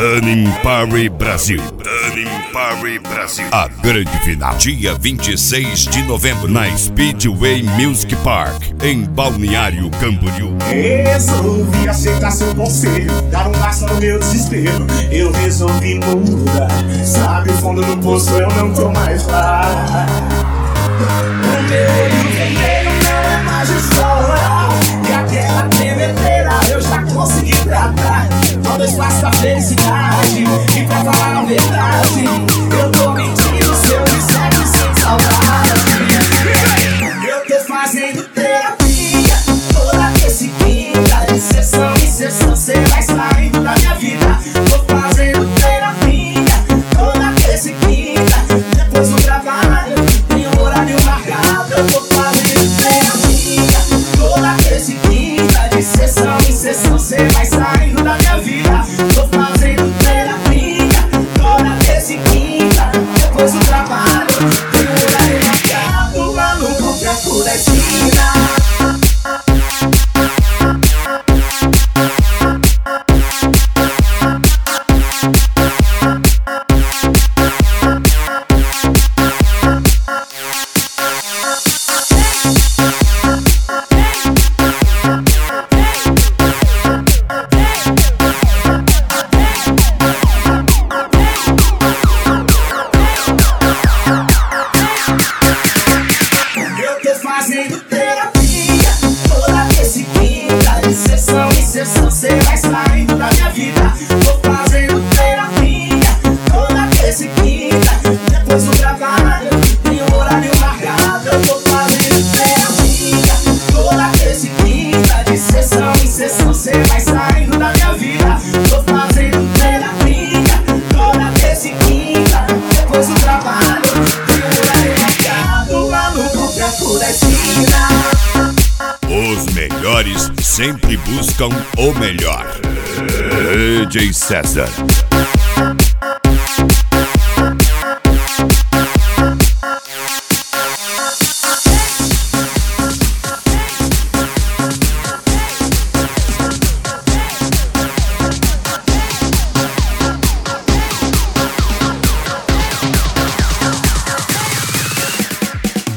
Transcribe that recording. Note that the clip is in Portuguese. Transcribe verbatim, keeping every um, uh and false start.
Tanin Party Brasil. Tanin Party Brasil. A grande final, dia vinte e seis de novembro, na Speedway Music Park, em Balneário Camboriú. Resolvi aceitar seu conselho, dar um passo no meu desespero. Eu resolvi mudar, sabe o fundo do poço, eu não tô mais lá. O meu olho vermelho não é mais escola, e aquela tremedeira eu já consegui tratar. Todo espaço da felicidade, e pra falar a verdade, eu tô mentindo se eu disser que sem saudade. Eu tô fazendo terapia, toda vez quinta, de sessão em sessão, cê vai saindo da minha vida. Tô fazendo terapia, toda vez quinta, depois do trabalho, tem um horário marcado. Eu tô fazendo terapia, toda vez quinta, de sessão em sessão, cê vai saindo da minha vida. Tô fazendo terapia, toda vez quinta, depois do trabalho, tem um horário marcado lá no boteco da esquina. Fazendo terapia, toda vez quinta, de sessão em sessão, cê vai saindo da minha vida. Tô fazendo terapia, toda vez quinta, depois do trabalho, tem um horário marcado. Eu tô fazendo terapia, toda vez quinta, de sessão em sessão, cê vai saindo da minha vida. Tô fazendo terapia, toda vez quinta, depois do trabalho, tem um horário marcado lá no boteco da esquina. Os melhores sempre buscam o melhor. D J César.